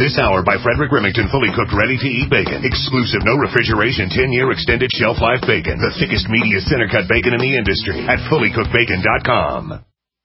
This hour by Frederick Remington, fully cooked, ready-to-eat bacon. Exclusive, no refrigeration, 10-year extended shelf life bacon. The thickest, meatiest center-cut bacon in the industry at fullycookedbacon.com.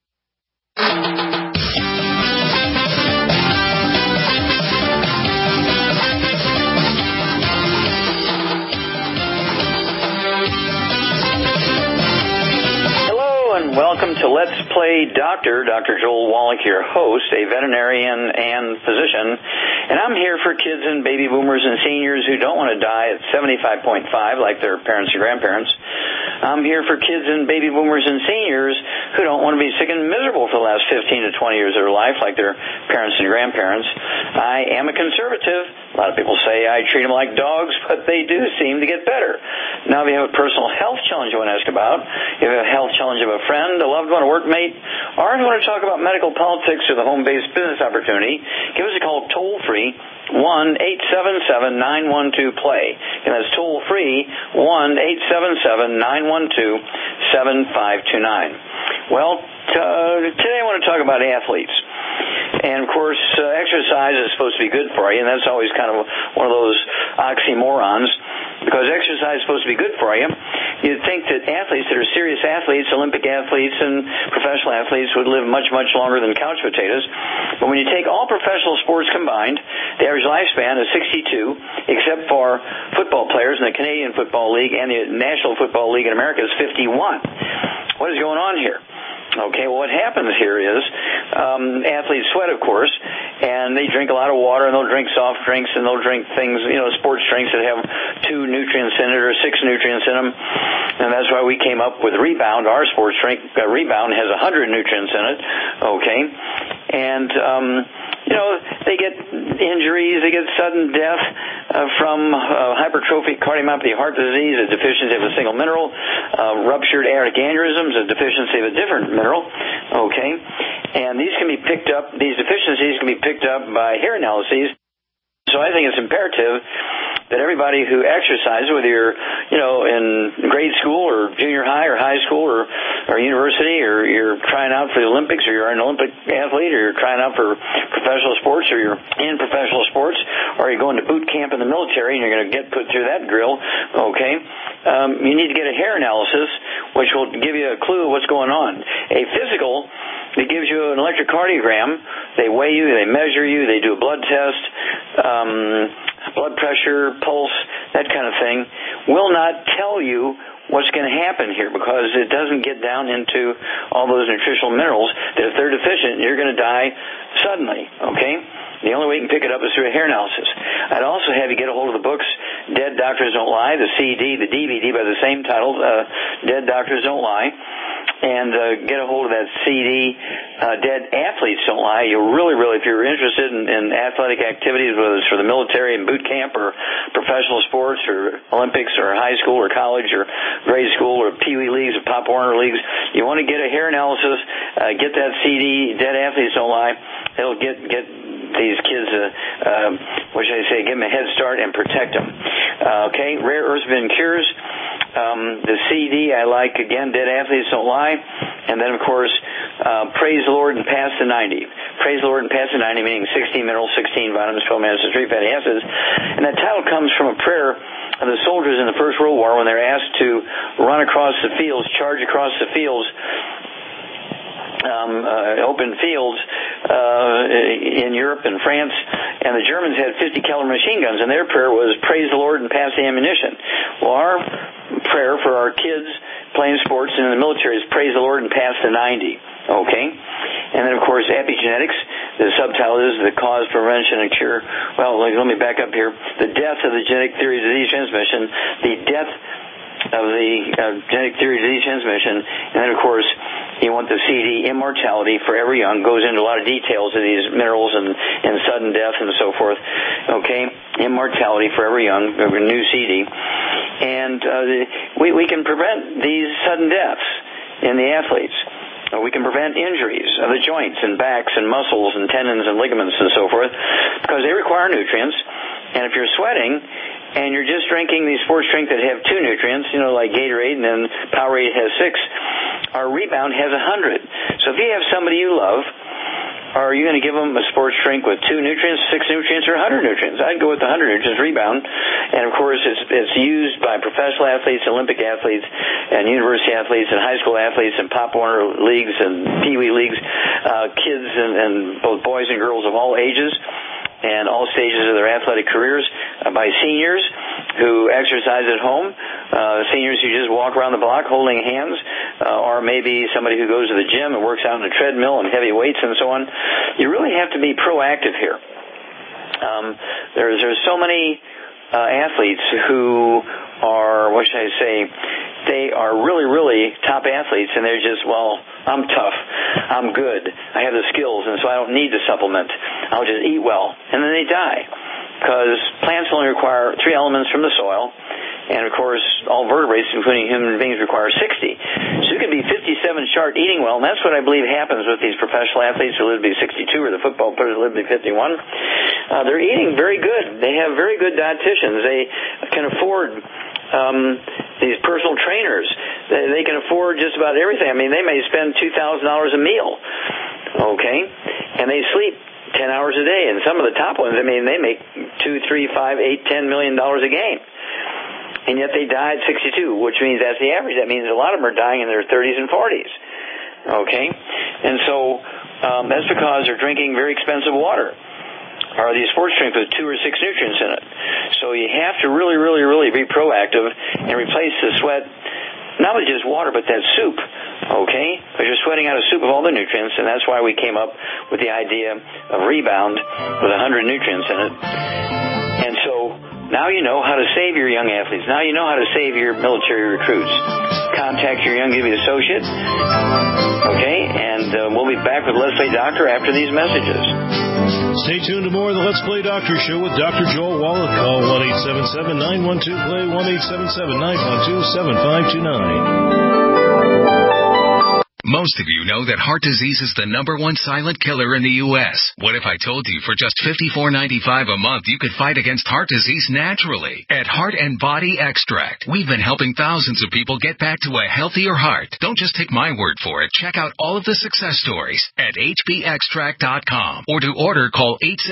Welcome to Let's Play Doctor. Dr. Joel Wallach, your host, a veterinarian and physician. And I'm here for kids and baby boomers and seniors who don't want to die at 75.5 like their parents and grandparents. I'm here for kids and baby boomers and seniors who don't want to be sick and miserable for the last 15 to 20 years of their life like their parents and grandparents. I am a conservative. A lot of people say I treat them like dogs, but they do seem to get better. Now, if you have a personal health challenge you want to ask about, if you have a health challenge of a friend, a loved one, a workmate, or if you want to talk about medical politics or the home-based business opportunity, give us a call toll-free, 1-877-912-PLAY. And that's toll-free, 1-877-912-7529. Well, today I want to talk about athletes. And, of course, exercise is supposed to be good for you, and that's always kind of one of those oxymorons. Because exercise is supposed to be good for you, you'd think that athletes that are serious athletes, Olympic athletes and professional athletes would live much, much longer than couch potatoes. But when you take all professional sports combined, the average lifespan is 62, except for football players in the Canadian Football League and the National Football League in America is 51. What is going on here? Okay, well, what happens here is athletes sweat, of course, and they drink a lot of water, and they'll drink soft drinks, and they'll drink things, sports drinks that have 2 nutrients in it or 6 nutrients in them. And that's why we came up with Rebound. Our sports drink, Rebound, has 100 nutrients in it, okay? And, they get injuries, they get sudden death from hypertrophic cardiomyopathy, heart disease, a deficiency of a single mineral, ruptured aortic aneurysms, a deficiency of a different mineral, okay? And these deficiencies can be picked up by hair analyses. So I think it's imperative that everybody who exercises, whether you're, in grade school or junior high or high school or university, or you're trying out for the Olympics, or you're an Olympic athlete, or you're trying out for professional sports, or you're in professional sports, or you're going to boot camp in the military and you're going to get put through that drill, okay, you need to get a hair analysis, which will give you a clue of what's going on. A physical, it gives you an electrocardiogram. They weigh you, they measure you, they do a blood test, blood pressure, pulse, that kind of thing, will not tell you what's going to happen here because it doesn't get down into all those nutritional minerals that if they're deficient, you're going to die suddenly, okay? The only way you can pick it up is through a hair analysis. I'd also have you get a hold of the books, Dead Doctors Don't Lie, the CD, the DVD by the same title, Dead Doctors Don't Lie, and get a hold of that CD, Dead Athletes Don't Lie. You'll really, if you're interested in athletic activities, whether it's for the military and boot camp or professional sports or Olympics or high school or college or grade school or Pee Wee leagues or Pop Warner leagues, you want to get a hair analysis, get that CD, Dead Athletes Don't Lie. It'll get these kids, give them a head start and protect them. Okay, Rare Earths Been Cures. The CD I like, again, Dead Athletes Don't Lie. And then, of course, Praise the Lord and Pass the 90. Praise the Lord and Pass the 90, meaning 16 minerals, 16 vitamins, 12 minerals, and 3 fatty acids. And that title comes from a prayer of the soldiers in the First World War when they're asked to run across the fields, charge across the fields, open fields in Europe and France, and the Germans had 50 caliber machine guns, and their prayer was praise the Lord and pass the ammunition. Well, our prayer for our kids playing sports and in the military is praise the Lord and pass the 90. Okay? And then, of course, epigenetics. The subtitle is the cause, prevention, and cure. Well, let me back up here. The death of the genetic theory of disease transmission, the death of the genetic theory of disease transmission, and then, of course, you want the CD, Immortality Forever Young, goes into a lot of details of these minerals and sudden death and so forth. Okay? Immortality Forever Young, a new CD. And we can prevent these sudden deaths in the athletes. We can prevent injuries of the joints and backs and muscles and tendons and ligaments and so forth because they require nutrients. And if you're sweating and you're just drinking these sports drinks that have 2 nutrients, like Gatorade, and then Powerade has 6, our Rebound has 100. So if you have somebody you love are you going to give them a sports drink with 2 nutrients, 6 nutrients, or 100 nutrients? I'd go with the 100 nutrients Rebound. And, of course, it's used by professional athletes, Olympic athletes, and university athletes, and high school athletes, and Pop Warner leagues, and Pee Wee leagues, kids and both boys and girls of all ages and all stages of their athletic careers, by seniors who exercise at home, seniors who just walk around the block holding hands, or maybe somebody who goes to the gym and works out on a treadmill and heavy weights and so on. You really have to be proactive here. There's so many athletes who are, what should I say, they are really, really top athletes, and they're just, well, I'm tough, I'm good, I have the skills, and so I don't need to supplement. I'll just eat well. And then they die, because plants only require 3 elements from the soil, and, of course, all vertebrates, including human beings, require 60. So you can be 57 sharp eating well, and that's what I believe happens with these professional athletes who live to be 62, or the football players who live to be 51. They're eating very good. They have very good dietitians. They can afford these personal trainers. They can afford just about everything. I mean, they may spend $2,000 a meal, okay? And they sleep 10 hours a day. And some of the top ones, I mean, they make $2, $3, $5, $8, $10 million a game. And yet they die at 62, which means that's the average. That means a lot of them are dying in their 30s and 40s, okay? And so that's because they're drinking very expensive water, or these sports drinks with 2 or 6 nutrients in it. So you have to really, really, really be proactive and replace the sweat, not with just water, but that soup, okay? Because you're sweating out a soup of all the nutrients, and that's why we came up with the idea of Rebound with 100 nutrients in it. And so now you know how to save your young athletes. Now you know how to save your military recruits. Contact your Young Giving associate, okay? And we'll be back with Leslie Doctor after these messages. Stay tuned to more of the Let's Play Doctor Show with Dr. Joel Wallach. Call 1-877-912-PLAY, 1-877-912-7529. Most of you know that heart disease is the #1 silent killer in the U.S. What if I told you for just $54.95 a month you could fight against heart disease naturally? At Heart and Body Extract, we've been helping thousands of people get back to a healthier heart. Don't just take my word for it. Check out all of the success stories at hbextract.com. Or to order, call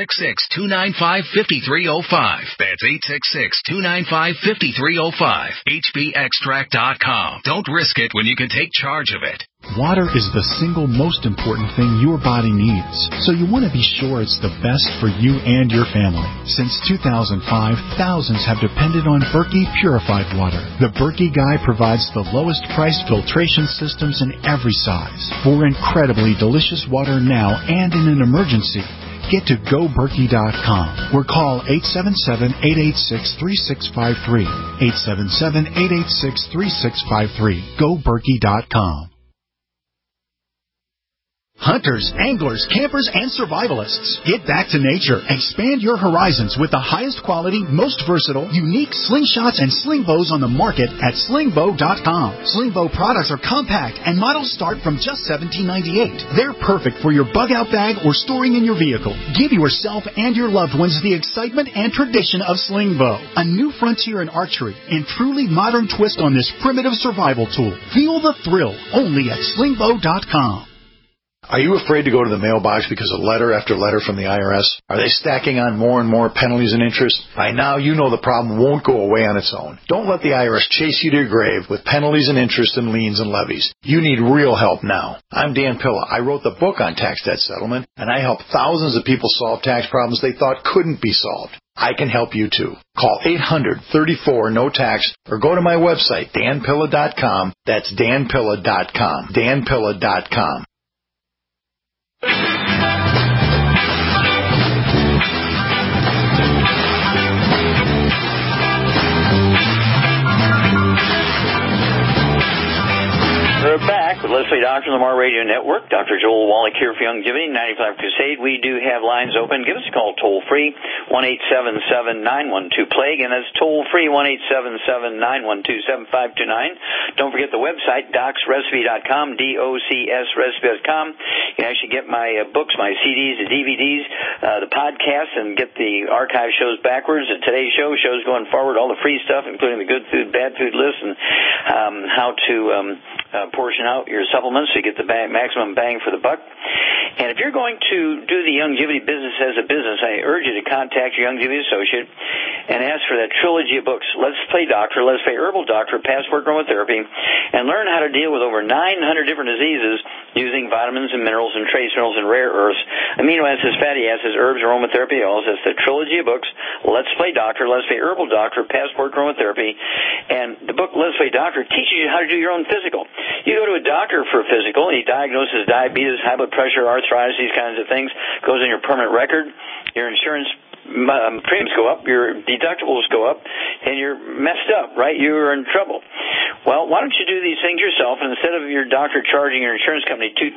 866-295-5305. That's 866-295-5305. hbextract.com. Don't risk it when you can take charge of it. Water is the single most important thing your body needs, so you want to be sure it's the best for you and your family. Since 2005, thousands have depended on Berkey purified water. The Berkey Guy provides the lowest price filtration systems in every size for incredibly delicious water now and in an emergency. Get to GoBerkey.com or call 877-886-3653. 877-886-3653. GoBerkey.com. Hunters, anglers, campers, and survivalists. Get back to nature. Expand your horizons with the highest quality, most versatile, unique slingshots and sling bows on the market at slingbow.com. Slingbow products are compact and models start from just $17.98. They're perfect for your bug-out bag or storing in your vehicle. Give yourself and your loved ones the excitement and tradition of Slingbow, a new frontier in archery and truly modern twist on this primitive survival tool. Feel the thrill only at slingbow.com. Are you afraid to go to the mailbox because of letter after letter from the IRS? Are they stacking on more and more penalties and interest? By now, you know the problem won't go away on its own. Don't let the IRS chase you to your grave with penalties and interest and liens and levies. You need real help now. I'm Dan Pilla. I wrote the book on tax debt settlement, and I help thousands of people solve tax problems they thought couldn't be solved. I can help you too. Call 800-34-NO-TAX or go to my website, danpilla.com. That's danpilla.com. danpilla.com. We're back with Leslie Doctor on the Lamar Radio Network. Dr. Joel Wallach here for Young Giving, 95 Crusade. We do have lines open. Give us a call toll-free, 1-877-912-PLAY. Again, that's toll-free, 1-877-912-7529. Don't forget the website, docsrecipe.com, DOCSrecipe.com. You can actually get my books, my CDs, the DVDs, the podcasts, and get the archive shows backwards. And today's shows going forward, all the free stuff, including the good food, bad food list, and how to portion out your supplements so you get the maximum bang for the buck. And if you're going to do the Youngevity business as a business, I urge you to contact your Youngevity associate and ask for that trilogy of books, Let's Play Doctor, Let's Play Herbal Doctor, Passport Aromatherapy, and learn how to deal with over 900 different diseases using vitamins and minerals and trace minerals and rare earths, amino acids, fatty acids, herbs, aromatherapy oils. That's the trilogy of books, Let's Play Doctor, Let's Play Herbal Doctor, Passport Aromatherapy. And the book, Let's Play Doctor, teaches you how to do your own physical. You go to a doctor for a physical, and he diagnoses diabetes, high blood pressure, arthritis, these kinds of things, goes in your permanent record, your insurance premiums go up, your deductibles go up, and you're messed up, right? You're in trouble. Well, why don't you do these things yourself, and instead of your doctor charging your insurance company $2,000,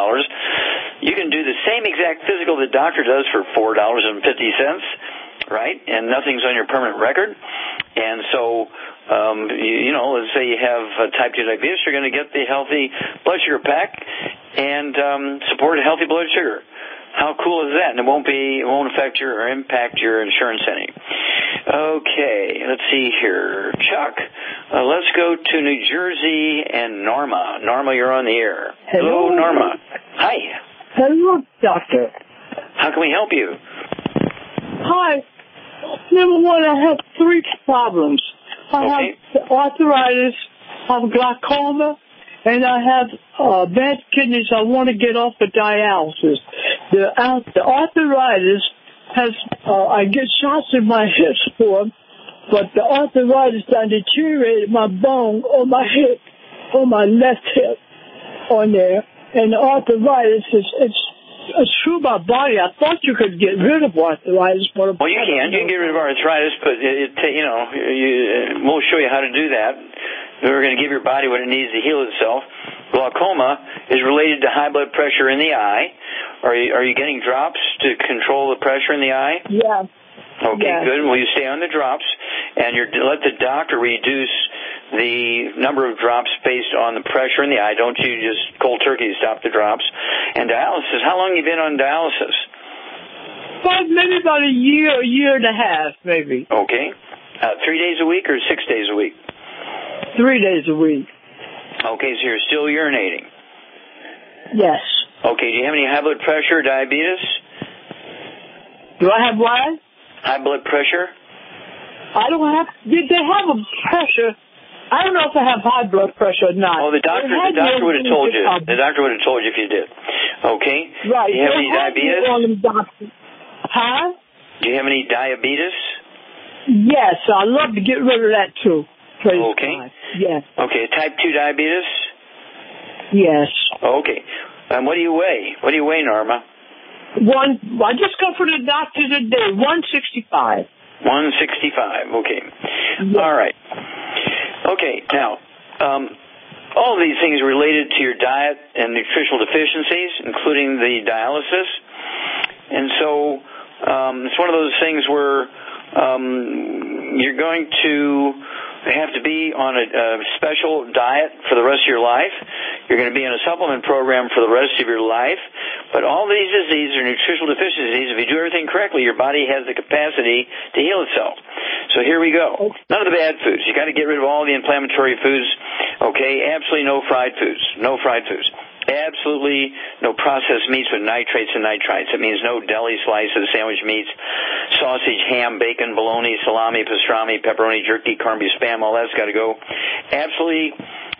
you can do the same exact physical the doctor does for $4.50, right? And nothing's on your permanent record. And so, let's say you have type 2 diabetes, you're going to get the healthy blood sugar pack and support a healthy blood sugar. How cool is that? And it won't affect or impact your insurance any. Okay, let's see here. Chuck, let's go to New Jersey and Norma. Norma, you're on the air. Hello, Norma. Hi. Hello, doctor. How can we help you? Hi. Number one, I have 3 problems. I have arthritis, I have glaucoma, and I have bad kidneys. I want to get off of dialysis. The arthritis has, I get shots in my hips for, but the arthritis done deteriorated my bone on my hip, on my left hip, on there. And the arthritis it's through my body. I thought you could get rid of arthritis. But well, you can. You can get rid of arthritis, but we'll show you how to do that. We're going to give your body what it needs to heal itself. Glaucoma is related to high blood pressure in the eye. Are you getting drops to control the pressure in the eye? Yeah. Okay, good. Well, you stay on the drops, and let the doctor reduce the number of drops based on the pressure in the eye. Don't you just cold turkey stop the drops. And dialysis, how long have you been on dialysis? Well, maybe about a year and a half, maybe. Okay. 3 days a week or 6 days a week? 3 days a week. Okay, so you're still urinating? Yes. Okay, do you have any high blood pressure or diabetes? Do I have what? High blood pressure? I don't have. Did they have a pressure? I don't know if I have high blood pressure or not. Oh, the doctor would have told you. The doctor would have told you if you did. Okay. Right. Do you have any diabetes? Huh? Do you have any diabetes? Yes, I'd love to get rid of that too. Praise God. Yes. Okay, type 2 diabetes? Yes. Okay. What do you weigh? What do you weigh, Norma? I just go for the doctor today, 165. 165, okay. Yes. All right. Okay, now, all of these things are related to your diet and nutritional deficiencies, including the dialysis. And so it's one of those things where you're going to have to be on a special diet for the rest of your life. You're going to be on a supplement program for the rest of your life. But all these diseases are nutritional deficiencies. If you do everything correctly, your body has the capacity to heal itself. So here we go. None of the bad foods. You got to get rid of all the inflammatory foods. Okay, absolutely no fried foods. No fried foods. Absolutely no processed meats with nitrates and nitrites. It means no deli slices, sandwich meats, sausage, ham, bacon, bologna, salami, pastrami, pepperoni, jerky, corned beef, spam, all that's got to go. Absolutely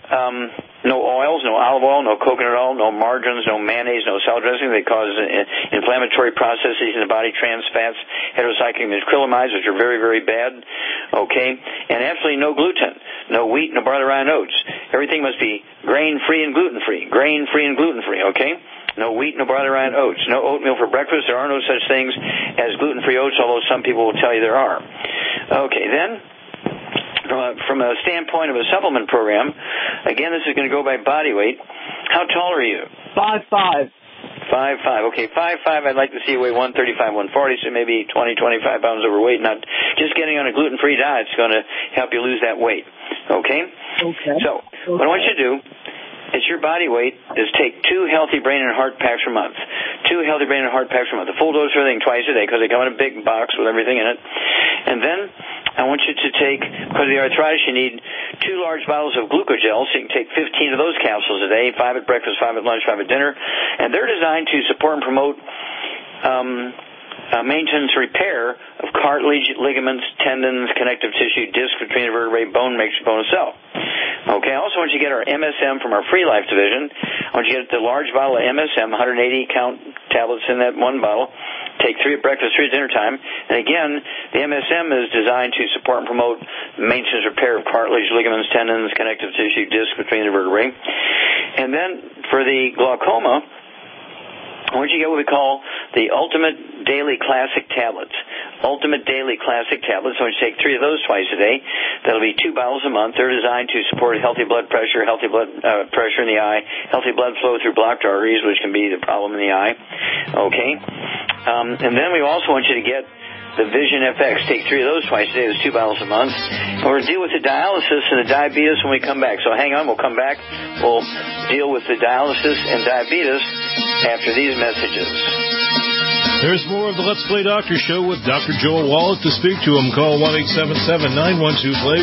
no oils, no olive oil, no coconut oil, no margarines, no mayonnaise, no salad dressing. They cause inflammatory processes in the body, trans fats, heterocyclic acrylamides, which are very, very bad. Okay? And absolutely no gluten, no wheat, no barley, rye, and oats. Everything must be grain-free and gluten-free. Grain-free and gluten-free, okay? No wheat, no barley, rye, and oats. No oatmeal for breakfast. There are no such things as gluten-free oats, although some people will tell you there are. Okay, then, from a standpoint of a supplement program, again, this is going to go by body weight. How tall are you? 5'5". 5'5". Okay, 5'5". I'd like to see you weigh 135, 140, so maybe 20, 25 pounds overweight. Not just getting on a gluten-free diet is going to help you lose that weight. Okay? Okay. So, what I want you to do is your body weight is take 2 healthy brain and heart packs per month. 2 healthy brain and heart packs per month. A full dose of everything twice a day because they come in a big box with everything in it. And then I want you to take, because of the arthritis, you need 2 large bottles of glucogel, so you can take 15 of those capsules a day, 5 at breakfast, 5 at lunch, 5 at dinner. And they're designed to support and promote maintenance repair of cartilage, ligaments, tendons, connective tissue, disc between the vertebrae, bone makes bone itself. Okay, I also want you to get our MSM from our Free Life division. I want you to get the large bottle of MSM, 180 count tablets in that one bottle. Take 3 at breakfast, 3 at dinner time. And again, the MSM is designed to support and promote maintenance repair of cartilage, ligaments, tendons, connective tissue, disc between the vertebrae. And then for the glaucoma, I want you to get what we call the Ultimate Daily Classic Tablets. Ultimate Daily Classic Tablets. I want you to take 3 of those twice a day. That'll be 2 bottles a month. They're designed to support healthy blood pressure in the eye, healthy blood flow through blocked arteries, which can be the problem in the eye. Okay. And then we also want you to get the Vision FX. Take 3 of those twice a day. There's 2 bottles a month. And we're going to deal with the dialysis and the diabetes when we come back. So hang on. We'll come back. We'll deal with the dialysis and diabetes after these messages. There's more of the Let's Play Doctor Show with Dr. Joel Wallach. To speak to him, call 1-877-912-PLAY,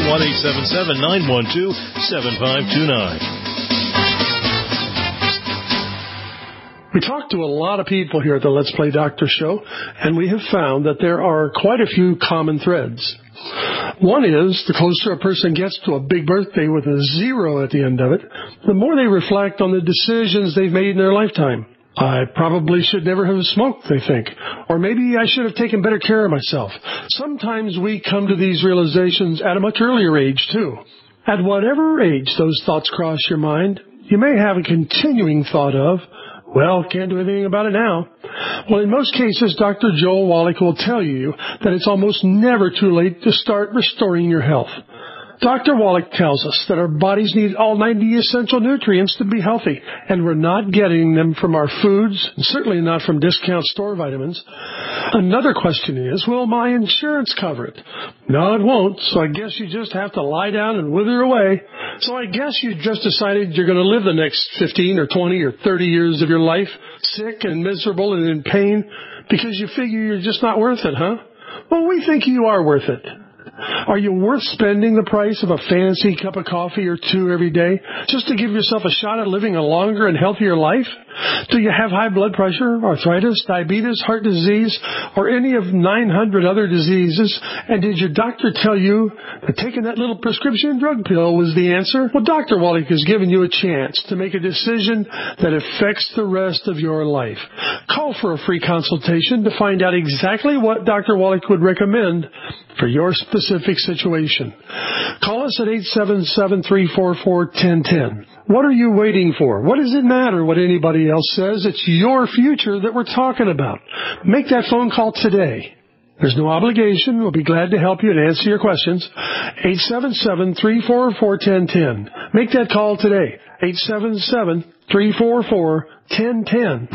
1-877-912-7529. We talked to a lot of people here at the Let's Play Doctor Show, and we have found that there are quite a few common threads. One is, the closer a person gets to a big birthday with a 0 at the end of it, the more they reflect on the decisions they've made in their lifetime. I probably should never have smoked, they think. Or maybe I should have taken better care of myself. Sometimes we come to these realizations at a much earlier age, too. At whatever age those thoughts cross your mind, you may have a continuing thought of, well, can't do anything about it now. Well, in most cases, Dr. Joel Wallach will tell you that it's almost never too late to start restoring your health. Dr. Wallach tells us that our bodies need all 90 essential nutrients to be healthy, and we're not getting them from our foods, and certainly not from discount store vitamins. Another question is, will my insurance cover it? No, it won't, so I guess you just have to lie down and wither away. So I guess you just decided you're going to live the next 15 or 20 or 30 years of your life sick and miserable and in pain because you figure you're just not worth it, huh? Well, we think you are worth it. Are you worth spending the price of a fancy cup of coffee or 2 every day just to give yourself a shot at living a longer and healthier life? Do you have high blood pressure, arthritis, diabetes, heart disease, or any of 900 other diseases? And did your doctor tell you that taking that little prescription drug pill was the answer? Well, Dr. Wallach has given you a chance to make a decision that affects the rest of your life. Call for a free consultation to find out exactly what Dr. Wallach would recommend for your specific situation. Call us at 877-344-1010. What are you waiting for? What does it matter what anybody else says? It's your future that we're talking about. Make that phone call today. There's no obligation. We'll be glad to help you and answer your questions. 877-344-1010. Make that call today. 877-344-1010.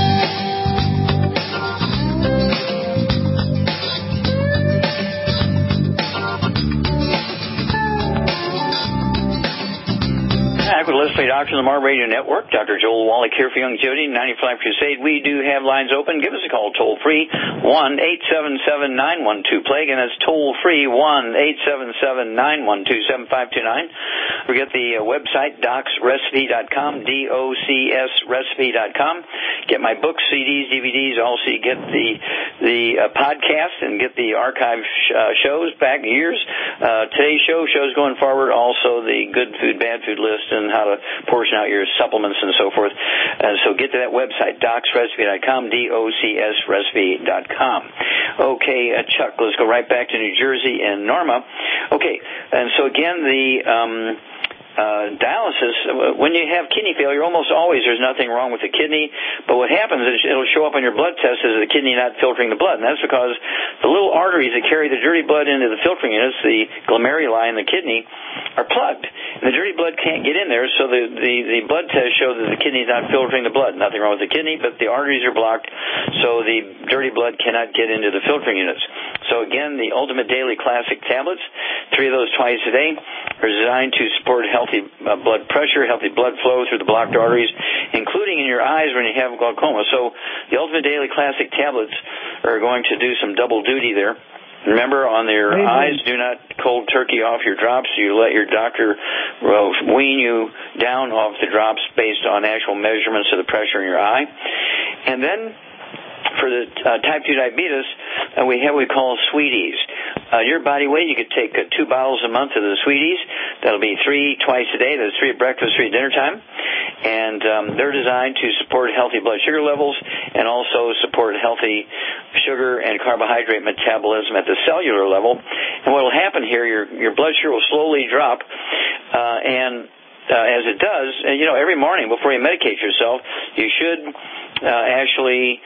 Let's Play Doctor on the Mar Radio Network. Dr. Joel Wallach here for Longevity, 95 Crusade. We do have lines open. Give us a call toll free, 1-877-912-PLAY. Again, that's toll free, 1-877-912-7529. We got the website, docsrecipe.com, DOCSrecipe.com. Get my books, CDs, DVDs. Also, you get the podcast and get the archive shows back years. Today's shows going forward. Also, the good food, bad food list and how to portion out your supplements and so forth. So get to that website, docsrecipe.com, DOCSrecipe.com. Okay, Chuck, let's go right back to New Jersey and Norma. Okay, and so again, the dialysis, when you have kidney failure, almost always there's nothing wrong with the kidney, but what happens is it'll show up on your blood test as the kidney not filtering the blood, and that's because the little arteries that carry the dirty blood into the filtering units, the glomeruli in the kidney, are plugged, and the dirty blood can't get in there, so the blood tests show that the kidney's not filtering the blood. Nothing wrong with the kidney, but the arteries are blocked, so the dirty blood cannot get into the filtering units. So again, the Ultimate Daily Classic tablets, 3 of those twice a day, are designed to support healthy blood pressure, healthy blood flow through the blocked arteries, including in your eyes when you have glaucoma. So the Ultimate Daily Classic tablets are going to do some double duty there. Remember, on your eyes, do not cold turkey off your drops. You let your doctor wean you down off the drops based on actual measurements of the pressure in your eye. And then for the type 2 diabetes, we have what we call sweeties. Your body weight, you could take 2 bottles a month of the sweeties. That'll be 3 twice a day. That's 3 at breakfast, 3 at dinner time. And they're designed to support healthy blood sugar levels and also support healthy sugar and carbohydrate metabolism at the cellular level. And what will happen here, your blood sugar will slowly drop, and as it does, every morning before you medicate yourself, you should actually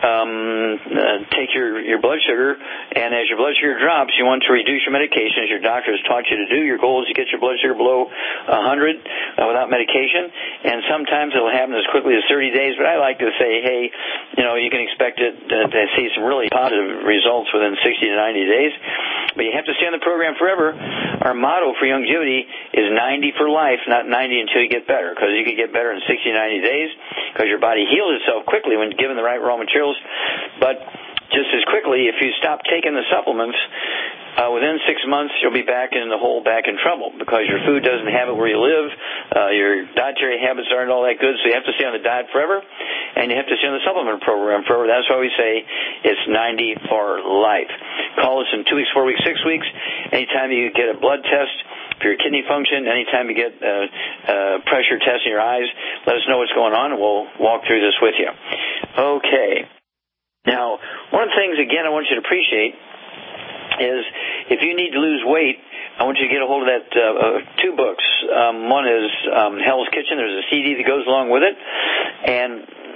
take your blood sugar, and as your blood sugar drops, you want to reduce your medication, as your doctor has taught you to do. Your goal is to get your blood sugar below 100 without medication, and sometimes it'll happen as quickly as 30 days, but I like to say, hey, you can expect it to see some really positive results within 60 to 90 days, but you have to stay on the program forever. Our motto for Youngevity is 90 for life, not 90 until you get better, because you can get better in 60 to 90 days, because your body heals itself quickly when given the right raw materials. But just as quickly, if you stop taking the supplements, within 6 months you'll be back in the hole, back in trouble, because your food doesn't have it where you live, your dietary habits aren't all that good, so you have to stay on the diet forever, and you have to stay on the supplement program forever. That's why we say it's 90 for life. Call us in 2 weeks, 4 weeks, 6 weeks, anytime you get a blood test for your kidney function, anytime you get a pressure test in your eyes, let us know what's going on, and we'll walk through this with you. Okay. Now, one of the things, again, I want you to appreciate is if you need to lose weight, I want you to get a hold of that 2 books. One is Hell's Kitchen. There's a CD that goes along with it. And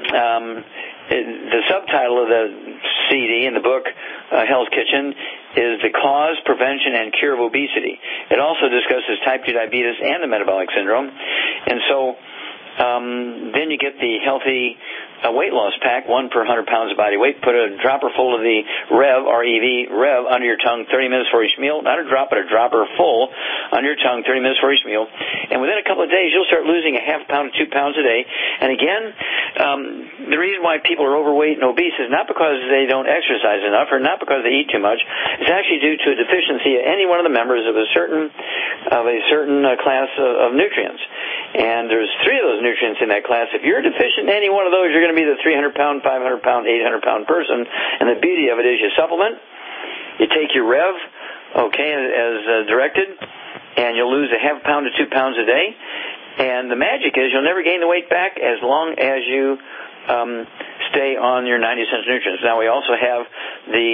the subtitle of the CD in the book, Hell's Kitchen, is The Cause, Prevention, and Cure of Obesity. It also discusses type 2 diabetes and the metabolic syndrome. And so then you get the healthy weight loss pack, 1 per 100 pounds of body weight. Put a dropper full of the Rev, R-E-V, Rev, under your tongue 30 minutes for each meal. Not a drop, but a dropper full under your tongue 30 minutes for each meal. And within a couple of days, you'll start losing a half pound to 2 pounds a day. And again, the reason why people are overweight and obese is not because they don't exercise enough or not because they eat too much. It's actually due to a deficiency of any one of the members of a certain class of nutrients. And there's 3 of those nutrients in that class. If you're deficient in any one of those, you're going to be the 300-pound, 500-pound, 800-pound person. And the beauty of it is you supplement, you take your Rev, as directed, and you'll lose a half pound to 2 pounds a day. And the magic is you'll never gain the weight back as long as you stay on your 90 essential nutrients. Now, we also have the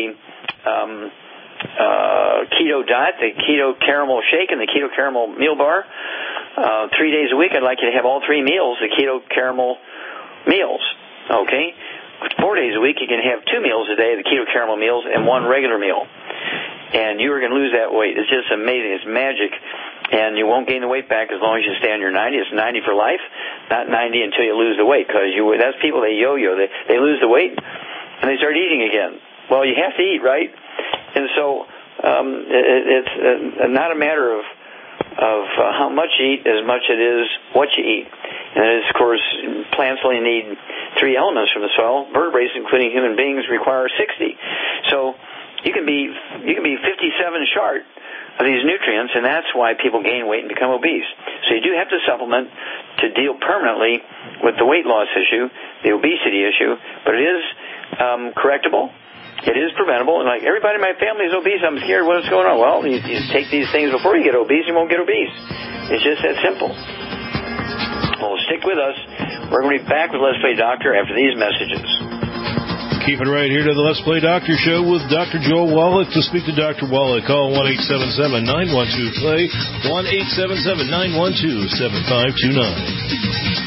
keto diet, the keto caramel shake, and the keto caramel meal bar. 3 days a week, I'd like you to have all 3 meals, the keto caramel meals. Okay? 4 days a week, you can have 2 meals a day, the keto caramel meals, and 1 regular meal. And you are going to lose that weight. It's just amazing. It's magic. And you won't gain the weight back as long as you stay on your 90. It's 90 for life, not 90 until you lose the weight. Because that's people, they yo-yo. They lose the weight, and they start eating again. Well, you have to eat, right? And so it's not a matter of how much you eat as much it is what you eat. And of course, plants only need 3 elements from the soil. Vertebrates, including human beings, require 60. So you can be 57 short of these nutrients, and that's why people gain weight and become obese. So you do have to supplement to deal permanently with the weight loss issue, the obesity issue, but it is correctable. It is preventable, and like everybody in my family is obese, I'm scared what's going on. Well, you take these things before you get obese, you won't get obese. It's just that simple. Well, stick with us. We're going to be back with Let's Play Doctor after these messages. Keep it right here to the Let's Play Doctor Show with Dr. Joel Wallach. To speak to Dr. Wallach, call 1-877-912-PLAY, 1-877-912-7529.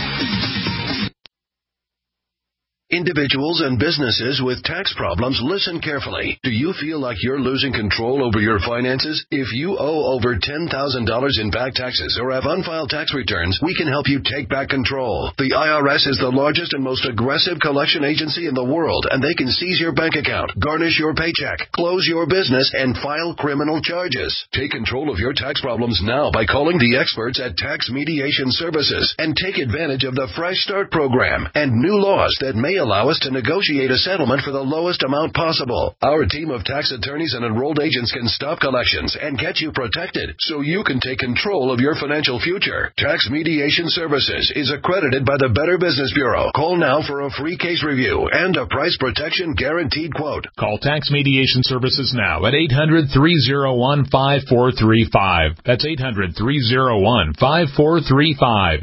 Individuals and businesses with tax problems, listen carefully. Do you feel like you're losing control over your finances? If you owe over $10,000 in back taxes or have unfiled tax returns, we can help you take back control. The IRS is the largest and most aggressive collection agency in the world, and they can seize your bank account, garnish your paycheck, close your business, and file criminal charges. Take control of your tax problems now by calling the experts at Tax Mediation Services and take advantage of the Fresh Start program and new laws that may may allow us to negotiate a settlement for the lowest amount possible. Our team of tax attorneys and enrolled agents can stop collections and get you protected so you can take control of your financial future. Tax Mediation Services is accredited by the Better Business Bureau. Call now for a free case review and a price protection guaranteed quote. Call Tax Mediation Services now at 800-301-5435. That's 800-301-5435.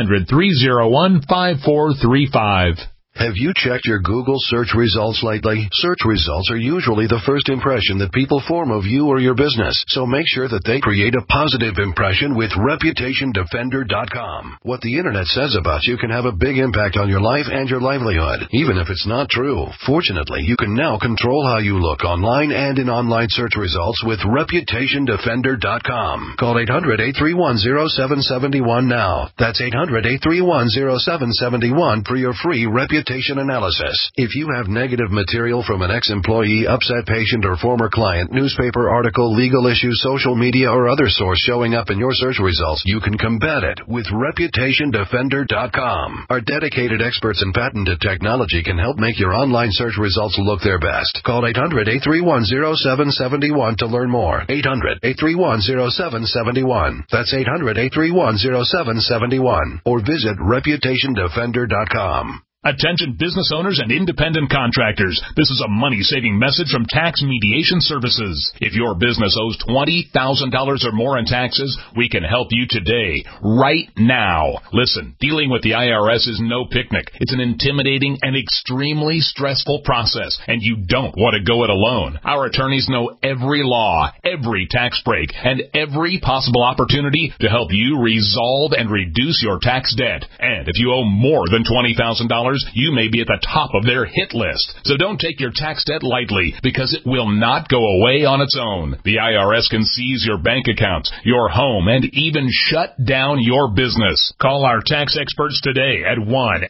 800-301-5435. Have you checked your Google search results lately? Search results are usually the first impression that people form of you or your business, so make sure that they create a positive impression with ReputationDefender.com. What the Internet says about you can have a big impact on your life and your livelihood, even if it's not true. Fortunately, you can now control how you look online and in online search results with ReputationDefender.com. Call 800-831-0771 now. That's 800-831-0771 for your free reputation analysis. If you have negative material from an ex-employee, upset patient, or former client, newspaper article, legal issue, social media, or other source showing up in your search results, you can combat it with ReputationDefender.com. Our dedicated experts in patented technology can help make your online search results look their best. Call 800-831-0771 to learn more. 800-831-0771. That's 800-831-0771. Or visit ReputationDefender.com. Attention business owners and independent contractors. This is a money-saving message from Tax Mediation Services. If your business owes $20,000 or more in taxes, we can help you today, right now. Listen, dealing with the IRS is no picnic. It's an intimidating and extremely stressful process, and you don't want to go it alone. Our attorneys know every law, every tax break, and every possible opportunity to help you resolve and reduce your tax debt. And if you owe more than $20,000, you may be at the top of their hit list. So don't take your tax debt lightly, because it will not go away on its own. The IRS can seize your bank accounts, your home, and even shut down your business. Call our tax experts today at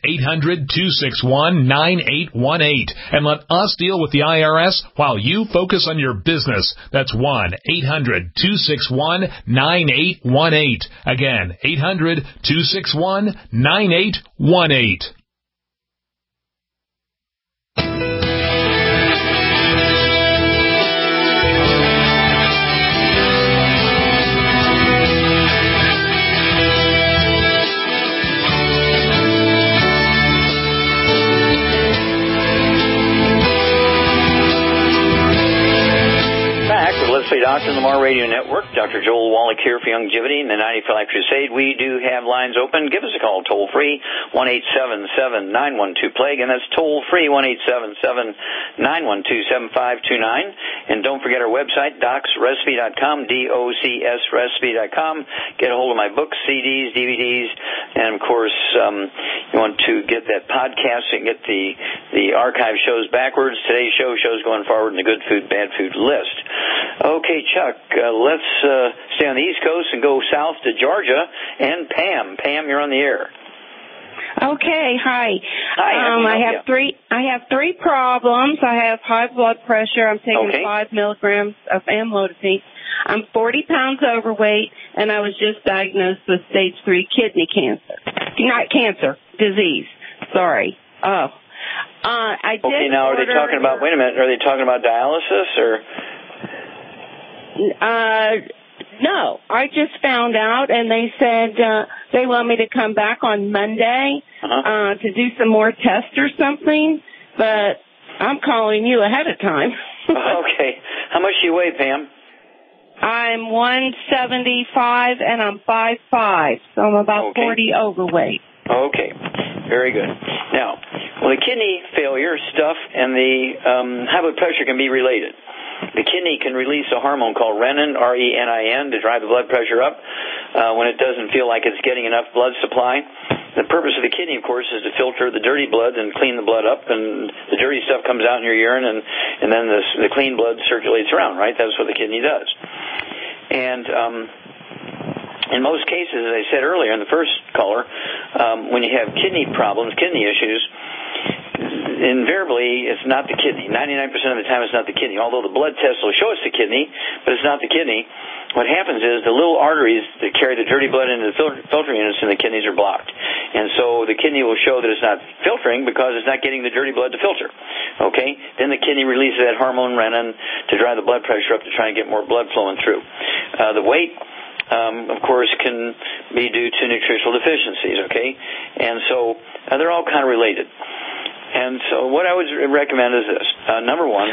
1-800-261-9818 and let us deal with the IRS while you focus on your business. That's 1-800-261-9818. Again, 800-261-9818. Let's Play Doctor on the Mar Radio Network. Dr. Joel Wallach here for Longevity and the 90 for Life Crusade. We do have lines open. Give us a call toll-free, 1-877-912-PLAGUE, and that's toll-free, 1-877-912-7529. And don't forget our website, docsrecipe.com, DOCSrecipe.com. Get a hold of my books, CDs, DVDs, and, of course, you want to get that podcast and get the archive shows backwards. Today's show's going forward in the good food, bad food list. Okay, Chuck, let's stay on the East Coast and go south to Georgia. And Pam. Pam, you're on the air. Okay, hi. Hi. I have three problems. I have high blood pressure. I'm taking 5 milligrams of amlodipine. I'm 40 pounds overweight, and I was just diagnosed with stage 3 kidney cancer. Not cancer, disease. Sorry. Oh. I did. Okay, now are they talking about? Wait a minute. Are they talking about dialysis or? No, I just found out, and they said they want me to come back on Monday to do some more tests or something, but I'm calling you ahead of time. Okay. How much do you weigh, Pam? I'm 175, and I'm 5'5", so I'm about 40 overweight. Okay. Very good. Now, the kidney failure stuff and the high blood pressure can be related. The kidney can release a hormone called renin, R-E-N-I-N, to drive the blood pressure up when it doesn't feel like it's getting enough blood supply. The purpose of the kidney, of course, is to filter the dirty blood and clean the blood up, and the dirty stuff comes out in your urine, and then the clean blood circulates around, right? That's what the kidney does. And in most cases, as I said earlier in the first caller, when you have kidney problems, kidney issues, invariably, it's not the kidney. 99% of the time, it's not the kidney. Although the blood test will show it's the kidney, but it's not the kidney. What happens is the little arteries that carry the dirty blood into the filter units in the kidneys are blocked. And so the kidney will show that it's not filtering because it's not getting the dirty blood to filter. Okay? Then the kidney releases that hormone renin to drive the blood pressure up to try and get more blood flowing through. The weight, of course, can be due to nutritional deficiencies, okay? And so they're all kind of related. And so what I would recommend is this. Number one,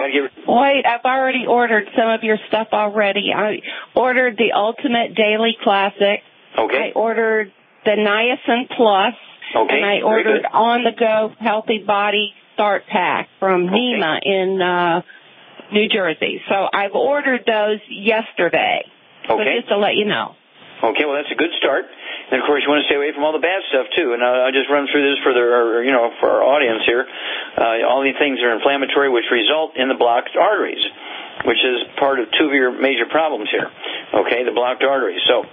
I've already ordered some of your stuff already. I ordered the Ultimate Daily Classic. Okay. I ordered the Niacin Plus. Okay. And I ordered On the Go Healthy Body Start Pack from Nema in New Jersey. So I've ordered those yesterday. Okay. So just to let you know. Okay, well, that's a good start. And, of course, you want to stay away from all the bad stuff, too. And I'll just run through this for our audience here. All these things are inflammatory, which result in the blocked arteries, which is part of two of your major problems here, okay, the blocked arteries. So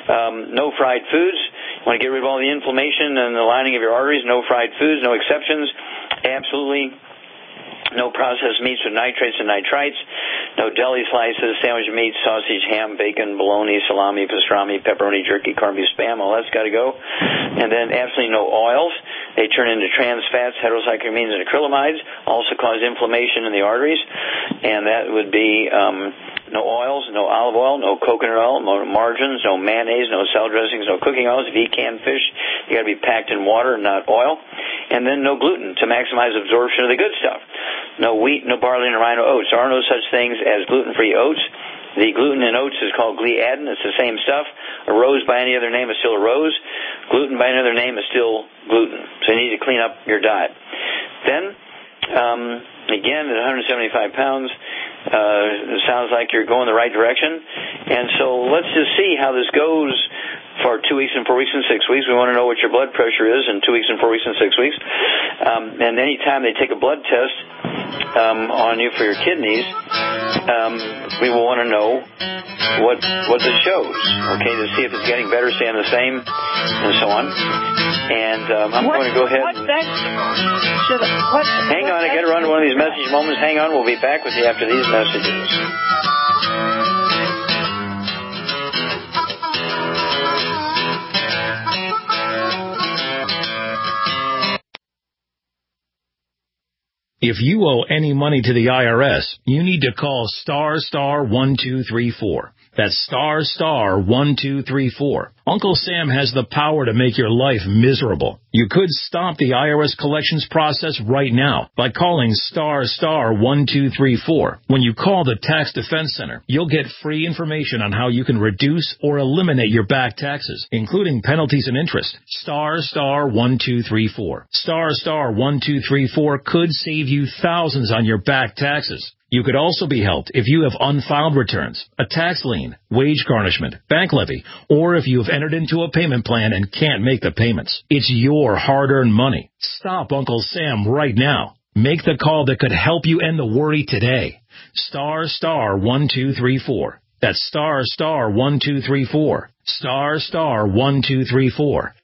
no fried foods. You want to get rid of all the inflammation and the lining of your arteries. No fried foods, no exceptions. Absolutely no processed meats with nitrates and nitrites. No deli slices, sandwich meat, sausage, ham, bacon, bologna, salami, pastrami, pepperoni, jerky, corned beef, spam. All that's got to go. And then absolutely no oils. They turn into trans fats, heterocyclamines, and acrylamides. Also cause inflammation in the arteries. And that would be no oils, no olive oil, no coconut oil, no margarines, no mayonnaise, no salad dressings, no cooking oils. If you eat canned fish, you got to be packed in water, not oil. And then no gluten to maximize absorption of the good stuff. No wheat, no barley, no rye, no oats. There are no such things as gluten-free oats. The gluten in oats is called gliadin. It's the same stuff. A rose by any other name is still a rose. Gluten by another name is still gluten. So you need to clean up your diet. Then, again, at 175 pounds, it sounds like you're going the right direction. And so let's just see how this goes for 2 weeks and 4 weeks and 6 weeks. We want to know what your blood pressure is in 2 weeks and 4 weeks and 6 weeks. And any time they take a blood test on you for your kidneys, we will want to know what it shows, okay, to see if it's getting better, staying the same, and so on. And I'm going to go ahead and... Hang on, I got to run to one of these message moments. Hang on, we'll be back with you after these messages. If you owe any money to the IRS, you need to call *1234. That's *1234. Uncle Sam has the power to make your life miserable. You could stop the IRS collections process right now by calling *1234. When you call the Tax Defense Center, you'll get free information on how you can reduce or eliminate your back taxes, including penalties and interest. *1234. *1234 could save you thousands on your back taxes. You could also be helped if you have unfiled returns, a tax lien, wage garnishment, bank levy, or if you have entered into a payment plan and can't make the payments. It's your hard-earned money. Stop Uncle Sam right now. Make the call that could help you end the worry today. *1234. That's *1234. *1234.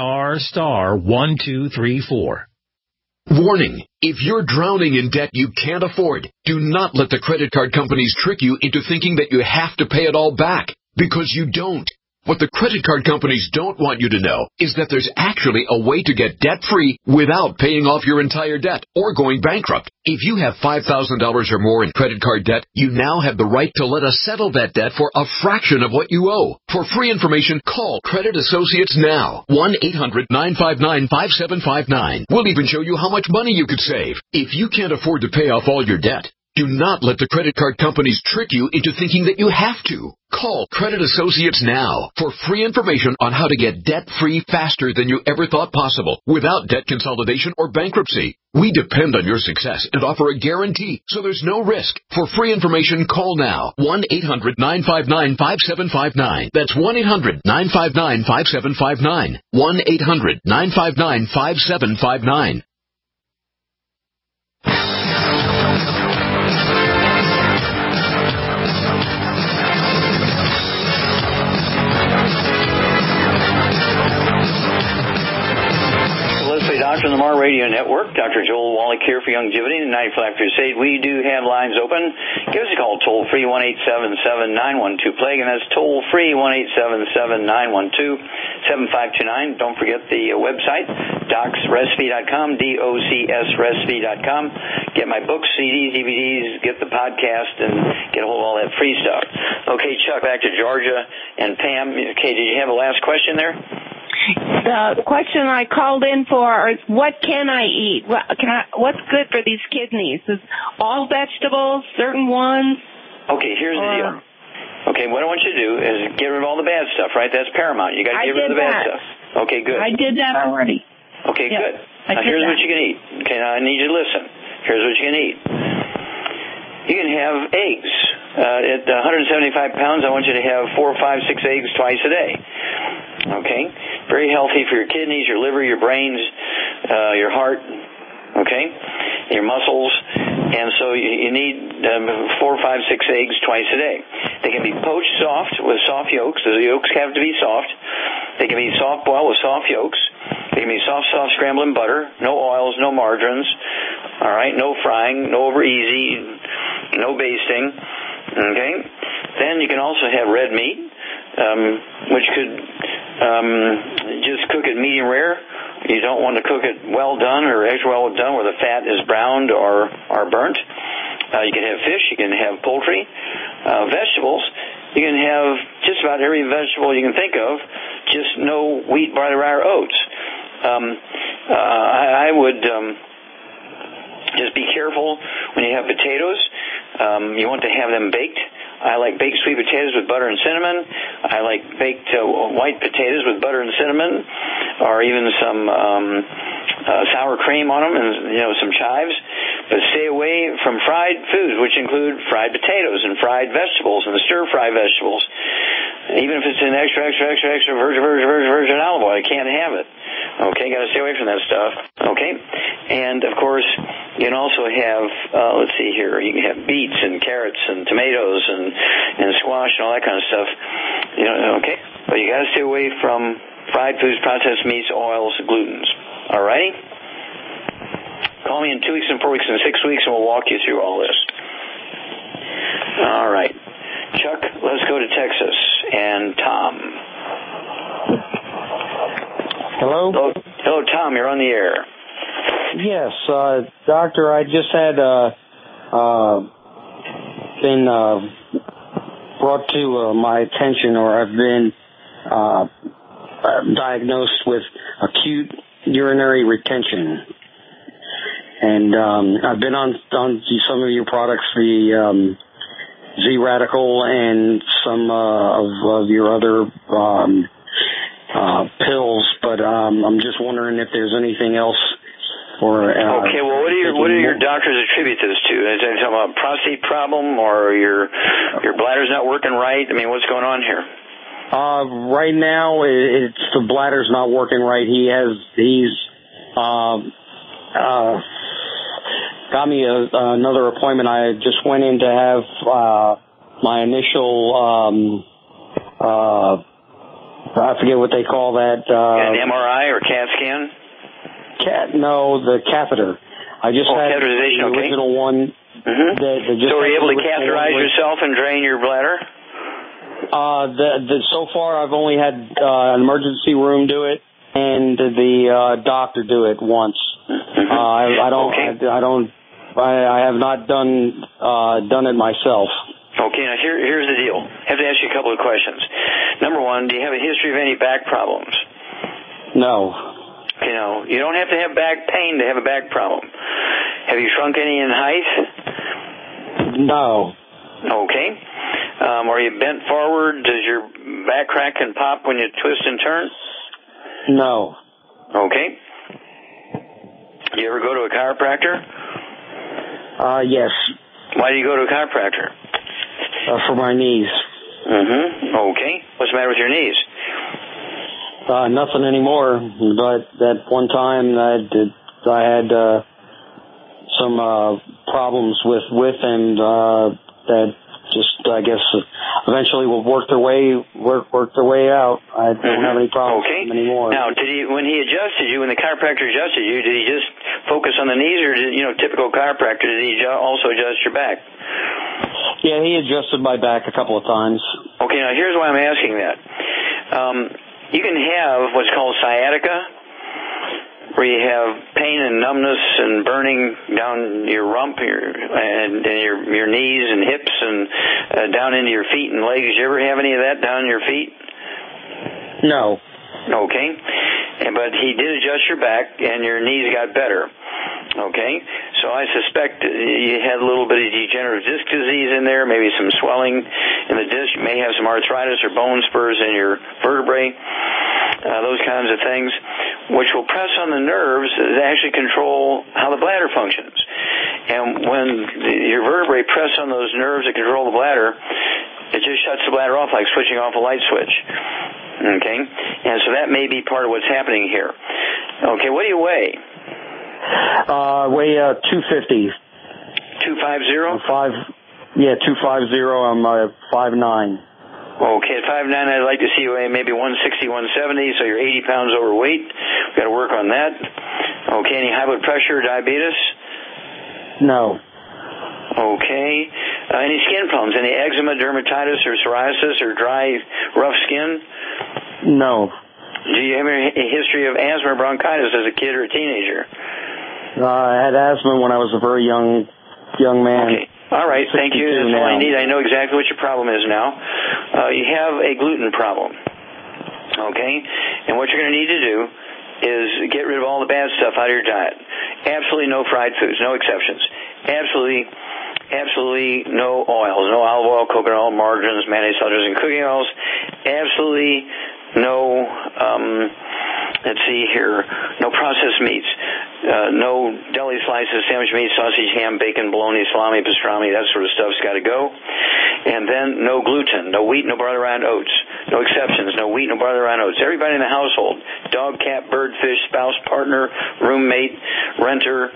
*1234. Warning, if you're drowning in debt you can't afford, do not let the credit card companies trick you into thinking that you have to pay it all back, because you don't. What the credit card companies don't want you to know is that there's actually a way to get debt-free without paying off your entire debt or going bankrupt. If you have $5,000 or more in credit card debt, you now have the right to let us settle that debt for a fraction of what you owe. For free information, call Credit Associates now. 1-800-959-5759. We'll even show you how much money you could save. If you can't afford to pay off all your debt, do not let the credit card companies trick you into thinking that you have to. Call Credit Associates now for free information on how to get debt-free faster than you ever thought possible without debt consolidation or bankruptcy. We depend on your success and offer a guarantee, so there's no risk. For free information, call now. 1-800-959-5759. That's 1-800-959-5759. 1-800-959-5759. Doctor on the Mar Radio Network. Dr. Joel Molecure for Longevity and 95 Crusade. We do have lines open. Give us a call toll-free, 1-877-912-PLAGUE, and that's toll-free, 1-877-912-7529. Don't forget the website, docsrecipe.com, DOCSrecipe.com. Get my books, CDs, DVDs, get the podcast, and get a hold of all that free stuff. Okay, Chuck, back to Georgia and Pam. Okay, did you have a last question there? The question I called in for is, what can I eat? What's good for these kidneys? Is all vegetables, certain ones? Okay, here's the deal. Okay, what I want you to do is get rid of all the bad stuff, right? That's paramount. You got to get rid of the bad stuff. Okay, good. I did that already. Okay, good. Now here's what you can eat. Okay, now I need you to listen. Here's what you can eat. You can have eggs. At 175 pounds, I want you to have 4, 5, 6 eggs twice a day. Okay? Very healthy for your kidneys, your liver, your brains, your heart, okay? Your muscles. And so you need 4, 5, 6 eggs twice a day. They can be poached soft with soft yolks. The yolks have to be soft. They can be soft boiled with soft yolks. They can be soft scrambled in butter. No oils, no margarines. All right? No frying, no over easy, no basting. Okay? Then you can also have red meat, which could just cook it medium rare. You don't want to cook it well done or extra well done where the fat is browned or burnt. You can have fish. You can have poultry. Vegetables, you can have just about every vegetable you can think of, just no wheat, barley, rye, or oats. I would just be careful when you have potatoes. You want to have them baked. I like baked sweet potatoes with butter and cinnamon. I like baked white potatoes with butter and cinnamon, or even some sour cream on them, and some chives. But stay away from fried foods, which include fried potatoes and fried vegetables and the stir-fry vegetables. Even if it's an extra virgin olive oil, you can't have it. Okay, got to stay away from that stuff. Okay, and of course you can also have let's see here. You can have beets and carrots and tomatoes and squash and all that kind of stuff. Okay, but you got to stay away from fried foods, processed meats, oils, glutens. All righty. Call me in 2 weeks and 4 weeks and 6 weeks, and we'll walk you through all this. All right, Chuck. Let's go to Texas and Tom. Hello? Hello, Tom. You're on the air. Yes, doctor, I just had been brought to my attention, or I've been diagnosed with acute urinary retention. And I've been on some of your products, the Z-Radical and some of your other pills, but I'm just wondering if there's anything else. Okay, well, what do your doctors attribute this to? Is it talking about a prostate problem, or your bladder's not working right? I mean, what's going on here? Right now, it's the bladder's not working right. He's got me another appointment. I just went in to have my initial I forget what they call that. An MRI or CAT scan? No, the catheter. I just had the original one. Mm-hmm. So were you able to catheterize yourself and drain your bladder? So far, I've only had an emergency room do it and the doctor do it once. Mm-hmm. I have not done it myself. Okay, now here's the deal. I have to ask you a couple of questions. Number one, do you have a history of any back problems? No. Okay, no. You don't have to have back pain to have a back problem. Have you shrunk any in height? No. Okay. Are you bent forward? Does your back crack and pop when you twist and turn? No. Okay. You ever go to a chiropractor? Yes. Why do you go to a chiropractor? For my knees. Mm-hmm. Okay. What's the matter with your knees? Nothing anymore, but that one time I had some problems with them that just, I guess, eventually will work their way out. I don't have any problems with them anymore. Now, when he adjusted you, when the chiropractor adjusted you, did he just focus on the knees, or did, typical chiropractor, did he also adjust your back? Yeah, he adjusted my back a couple of times. Okay, now here's why I'm asking that. You can have what's called sciatica, where you have pain and numbness and burning down your rump and your knees and hips and down into your feet and legs. You ever have any of that down in your feet? No. Okay. But he did adjust your back, and your knees got better. Okay? So I suspect you had a little bit of degenerative disc disease in there, maybe some swelling in the disc. You may have some arthritis or bone spurs in your vertebrae, those kinds of things, which will press on the nerves that actually control how the bladder functions. And when your vertebrae press on those nerves that control the bladder, it just shuts the bladder off like switching off a light switch. Okay? And so that may be part of what's happening here. Okay, what do you weigh? Weigh 250. 250? Yeah, 250. I'm 5'9". Okay, at 5'9", I'd like to see you weigh maybe 160, 170, so you're 80 pounds overweight. We've got to work on that. Okay, any high blood pressure or diabetes? No. Okay. Any skin problems? Any eczema, dermatitis, or psoriasis, or dry, rough skin? No. Do you have a history of asthma or bronchitis as a kid or a teenager? I had asthma when I was a very young man. Okay. All right. Thank you. That's all I need. I know exactly what your problem is now. You have a gluten problem. Okay? And what you're going to need to do is get rid of all the bad stuff out of your diet. Absolutely no fried foods, no exceptions. Absolutely no oils, no olive oil, coconut oil, margarines, mayonnaise, sulters, and cooking oils. Absolutely no, let's see here, no processed meats, no deli slices, sandwich meat, sausage, ham, bacon, bologna, salami, pastrami, that sort of stuff's got to go. And then no gluten, no wheat, no barley, rye, and oats. No exceptions, no wheat, no barley, rye, and oats. Everybody in the household, dog, cat, bird, fish, spouse, partner, roommate, renter,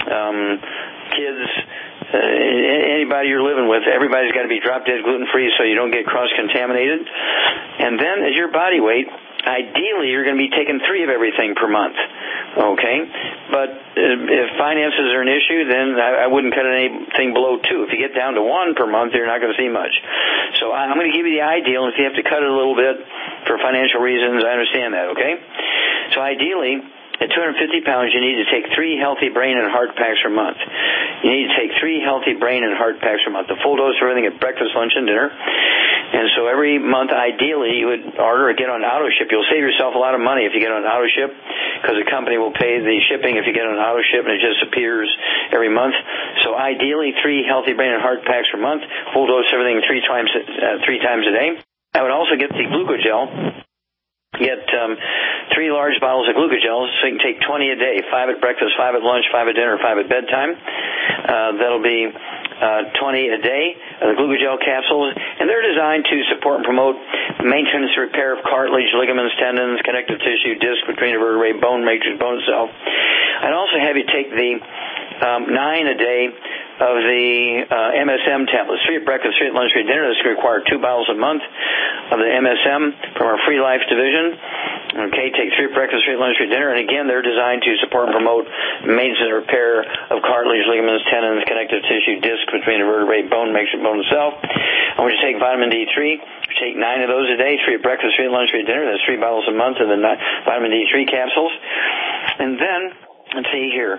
kids, anybody you're living with, everybody's got to be drop dead gluten-free so you don't get cross-contaminated. And then as your body weight, ideally you're going to be taking 3 of everything per month. Okay? But if finances are an issue, then I wouldn't cut anything below 2. If you get down to 1 per month, you're not going to see much. So I'm going to give you the ideal, and if you have to cut it a little bit for financial reasons, I understand that, okay? So ideally, at 250 pounds, you need to take 3 healthy brain and heart packs per month. You need to take 3 healthy brain and heart packs per month. The full dose of everything at breakfast, lunch, and dinner. And so every month, ideally, you would order or get on auto ship. You'll save yourself a lot of money if you get on auto ship, because the company will pay the shipping if you get on auto ship, and it just appears every month. So ideally, 3 healthy brain and heart packs per month. Full dose of everything 3 times a day. I would also get the glucogel. Get 3 large bottles of glucogel, so you can take 20 a day, 5 at breakfast, 5 at lunch, 5 at dinner, 5 at bedtime. That'll be 20 a day, the glucogel capsules, and they're designed to support and promote maintenance, repair of cartilage, ligaments, tendons, connective tissue, disc, between the vertebrae, bone matrix, bone cell. I'd also have you take the 9 a day of the MSM tablets, 3 at breakfast, 3 at lunch, 3 at dinner. This require 2 bottles a month of the MSM from our Free Life division. Okay, take 3 at breakfast, 3 at lunch, 3 at dinner. And again, they're designed to support and promote maintenance and repair of cartilage, ligaments, tendons, connective tissue, disc between the vertebrae, bone matrix, bone cell. I want you to take vitamin D3. Take 9 of those a day, 3 at breakfast, 3 at lunch, 3 at dinner. That's 3 bottles a month of the vitamin D3 capsules. And then, let's see here.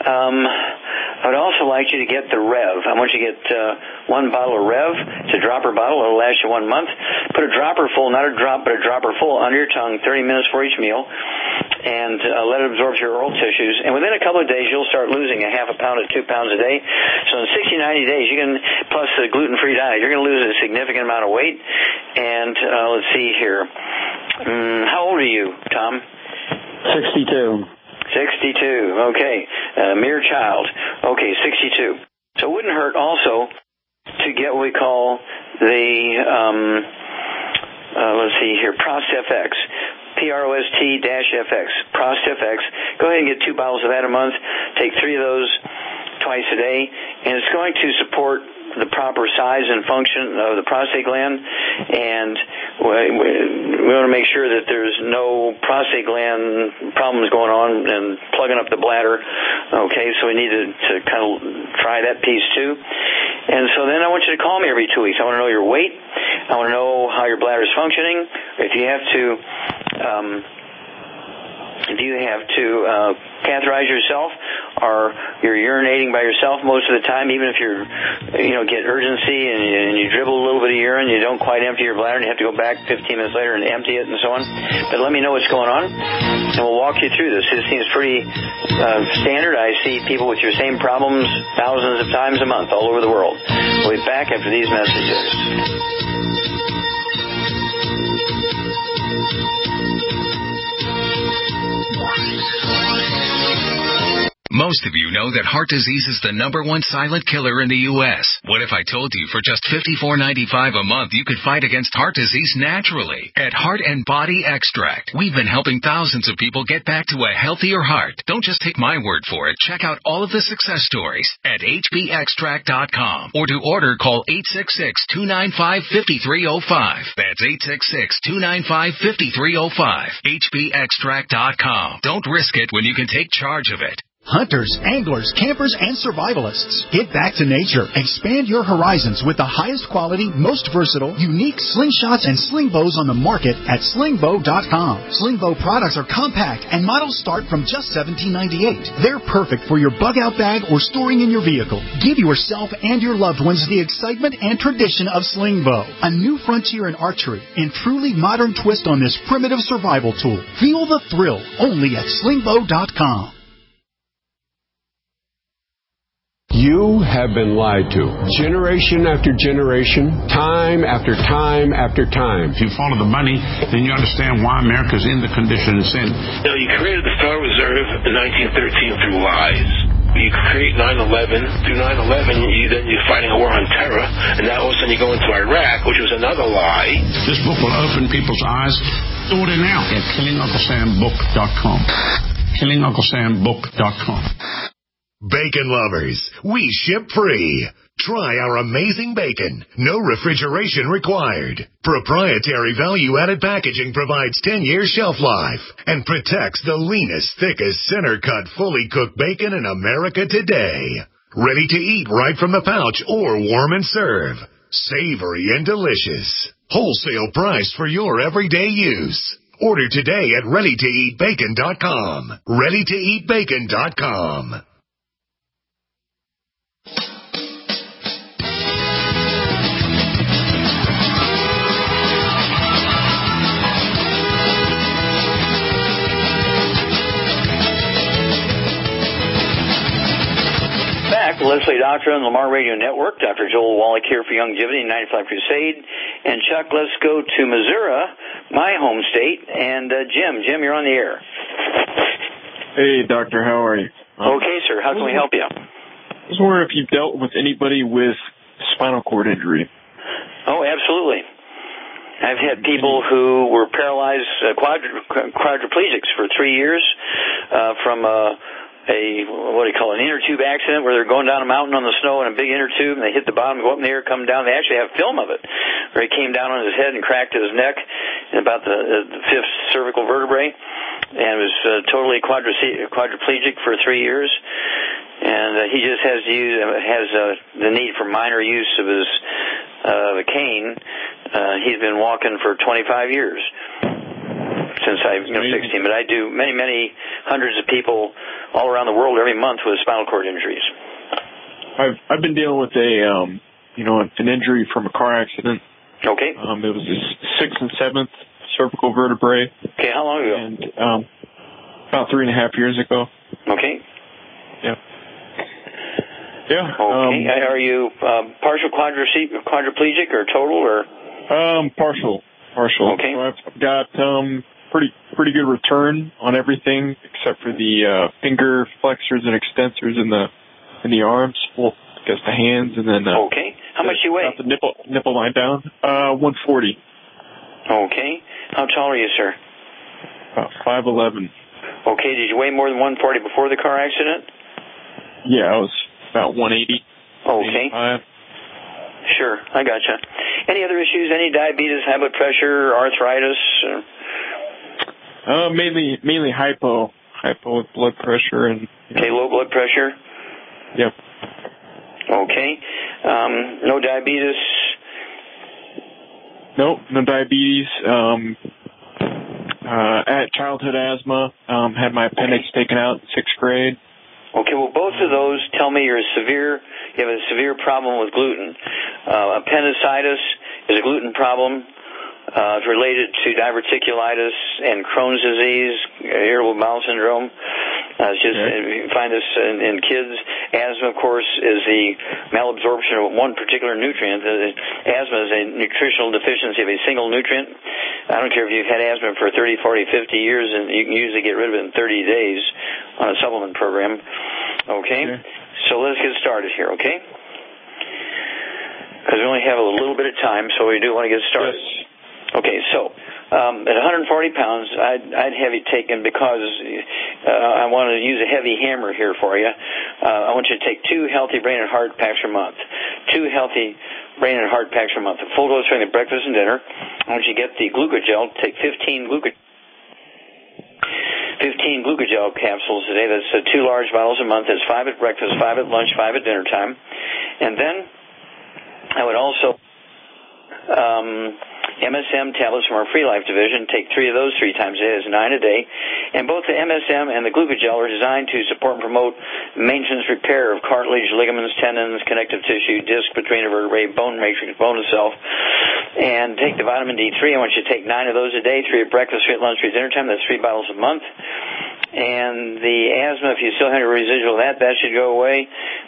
I would also like you to get the Rev. I want you to get 1 bottle of Rev. It's a dropper bottle. It'll last you 1 month. Put a dropper full, not a drop, but a dropper full under your tongue, 30 minutes for each meal, and let it absorb to your oral tissues. And within a couple of days, you'll start losing a half a pound to 2 pounds a day. So in 60, 90 days, you can, plus the gluten-free diet, you're going to lose a significant amount of weight. And let's see here. How old are you, Tom? 62. 62, okay. Mere child. Okay, 62. So it wouldn't hurt also to get what we call the, let's see here, ProstFX. PROST-FX. ProstFX. Go ahead and get 2 bottles of that a month. Take 3 of those twice a day. And it's going to support the proper size and function of the prostate gland, and we want to make sure that there's no prostate gland problems going on and plugging up the bladder. Okay, so we need to kind of try that piece too. And so then I want you to call me every 2 weeks. I want to know your weight. I want to know how your bladder is functioning. If you have to catheterize yourself, or you're urinating by yourself most of the time, even if you're, get urgency and you dribble a little bit of urine, you don't quite empty your bladder and you have to go back 15 minutes later and empty it and so on. But let me know what's going on, and we'll walk you through this. It seems pretty standard. I see people with your same problems thousands of times a month all over the world. We'll be back after these messages. Most of you know that heart disease is the #1 silent killer in the U.S. What if I told you for just $54.95 a month you could fight against heart disease naturally? At Heart and Body Extract, we've been helping thousands of people get back to a healthier heart. Don't just take my word for it. Check out all of the success stories at hbextract.com, or to order, call 866-295-5305. That's 866-295-5305. hbextract.com. Don't risk it when you can take charge of it. Hunters, anglers, campers, and survivalists. Get back to nature. Expand your horizons with the highest quality, most versatile, unique slingshots and sling bows on the market at slingbow.com. Slingbow products are compact and models start from just $17.98. They're perfect for your bug-out bag or storing in your vehicle. Give yourself and your loved ones the excitement and tradition of Slingbow, a new frontier in archery and truly modern twist on this primitive survival tool. Feel the thrill only at slingbow.com. You have been lied to. Generation after generation, time after time after time. If you follow the money, then you understand why America's in the condition it's in. You created the Federal Reserve in 1913 through lies. You create 9/11. Through 9/11, you're fighting a war on terror, and now all of a sudden you go into Iraq, which was another lie. This book will open people's eyes. Order now at KillingUncleSamBook.com. KillingUncleSamBook.com. Bacon lovers, we ship free. Try our amazing bacon. No refrigeration required. Proprietary value-added packaging provides 10-year shelf life and protects the leanest, thickest, center-cut, fully cooked bacon in America today. Ready to eat right from the pouch or warm and serve. Savory and delicious. Wholesale price for your everyday use. Order today at ReadyToEatBacon.com. ReadyToEatBacon.com. Leslie Doctor on the Lamar Radio Network. Dr. Joel Wallach here for Youngevity 95 Crusade. And Chuck, let's go to Missouri, my home state. And Jim, you're on the air. Hey, Doctor, how are you? Okay, sir. How can we help you? I was wondering if you've dealt with anybody with spinal cord injury. Oh, absolutely. I've had people who were paralyzed, quadriplegics for 3 years from an inner tube accident where they're going down a mountain on the snow in a big inner tube, and they hit the bottom, go up in the air, come down. They actually have film of it where he came down on his head and cracked his neck and about the fifth cervical vertebrae, and was totally quadriplegic for 3 years. And he just has the need for minor use of his cane. He's been walking for 25 years. Since I was 16, but I do many hundreds of people all around the world every month with spinal cord injuries. I've been dealing with an injury from a car accident. Okay. It was the 6th and 7th cervical vertebrae. Okay, how long ago? And about 3.5 years ago. Okay. Yeah. Yeah. Okay. Are you partial quadriplegic or total or? Partial. Okay. So I've got pretty good return on everything except for the finger flexors and extensors in the arms. Well, I guess the hands, and then okay. How much you weigh? The nipple line down. 140. Okay. How tall are you, sir? About 5'11". Okay. Did you weigh more than 140 before the car accident? Yeah, I was about 180. Okay. 85. Sure, I gotcha. Any other issues? Any diabetes, high blood pressure, arthritis? Mainly hypo with blood pressure and. Okay, low blood pressure. Yep. Okay. No diabetes. Nope, no diabetes. At childhood asthma. Had my appendix taken out in 6th grade. Okay, well, both of those tell me you have a severe problem with gluten. Appendicitis is a gluten problem. It's related to diverticulitis and Crohn's disease, irritable bowel syndrome. You find this in kids. Asthma, of course, is the malabsorption of one particular nutrient. Asthma is a nutritional deficiency of a single nutrient. I don't care if you've had asthma for 30, 40, 50 years, and you can usually get rid of it in 30 days on a supplement program. Okay? So let's get started here, okay? Because we only have a little bit of time, so we do want to get started. Yes. Okay, so at 140 pounds, I'd have you taken because I want to use a heavy hammer here for you. I want you to take 2 healthy brain and heart packs per month. 2 healthy brain and heart packs per month. A full dose during the breakfast and dinner. I want you to get the glucogel. Take 15 glucogel capsules a day. That's 2 large bottles a month. That's 5 at breakfast, 5 at lunch, 5 at dinner time. And then I would also MSM tablets from our Free Life division. Take 3 of those 3 times a day. That's 9 a day. And both the MSM and the glucogel are designed to support and promote maintenance repair of cartilage, ligaments, tendons, connective tissue, disc, between vertebrae, bone matrix, bone itself. And take the vitamin D3. I want you to take 9 of those a day, 3 at breakfast, 3 at lunch, 3 at dinner time. That's 3 bottles a month. And the asthma, if you still have a residual of that should go away.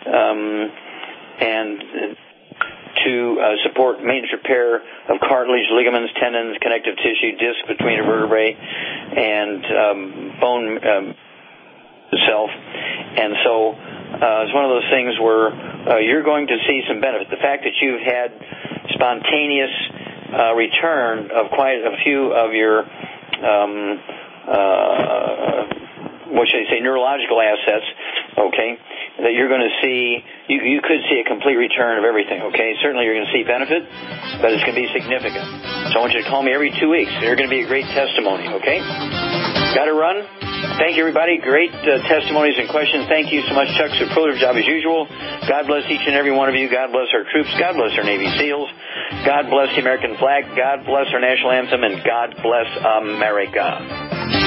To support maintenance repair of cartilage, ligaments, tendons, connective tissue, disc, between vertebrae, and bone itself. And so it's one of those things where you're going to see some benefit. The fact that you've had spontaneous return of quite a few of your neurological assets, okay, that you're going to see, you could see a complete return of everything, okay? Certainly you're going to see benefit, but it's going to be significant. So I want you to call me every 2 weeks. You're going to be a great testimony, okay? Got to run. Thank you, everybody. Great testimonies and questions. Thank you so much, Chuck. Superlative job as usual. God bless each and every one of you. God bless our troops. God bless our Navy SEALs. God bless the American flag. God bless our national anthem. And God bless America.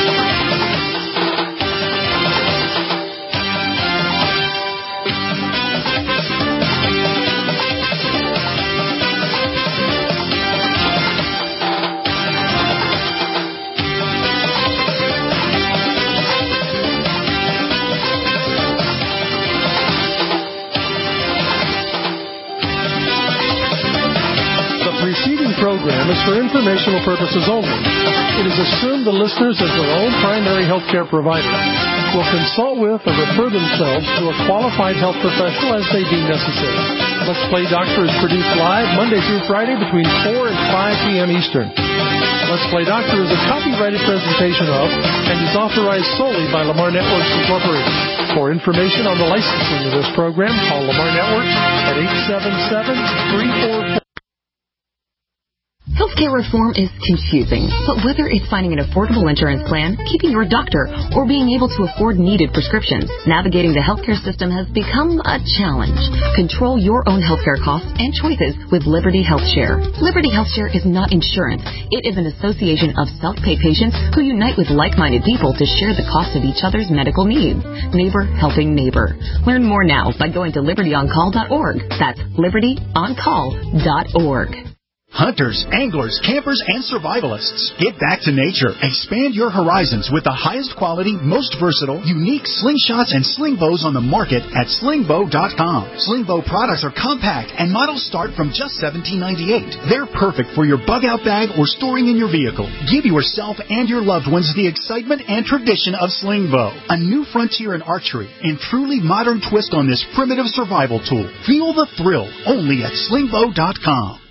Program is for informational purposes only. It is assumed the listeners, as their own primary health care provider, will consult with or refer themselves to a qualified health professional as they deem necessary. Let's Play Doctor is produced live Monday through Friday between 4 and 5 p.m. Eastern. Let's Play Doctor is a copyrighted presentation of and is authorized solely by Lamar Networks Incorporated. For information on the licensing of this program, call Lamar Networks at 877-344. Healthcare reform is confusing, but whether it's finding an affordable insurance plan, keeping your doctor, or being able to afford needed prescriptions, navigating the healthcare system has become a challenge. Control your own healthcare costs and choices with Liberty HealthShare. Liberty HealthShare is not insurance. It is an association of self-pay patients who unite with like-minded people to share the cost of each other's medical needs. Neighbor helping neighbor. Learn more now by going to libertyoncall.org. That's libertyoncall.org. Hunters, anglers, campers, and survivalists. Get back to nature. Expand your horizons with the highest quality, most versatile, unique slingshots and sling bows on the market at slingbow.com. Slingbow products are compact and models start from just $17.98. They're perfect for your bug-out bag or storing in your vehicle. Give yourself and your loved ones the excitement and tradition of Slingbow, a new frontier in archery and truly modern twist on this primitive survival tool. Feel the thrill only at slingbow.com.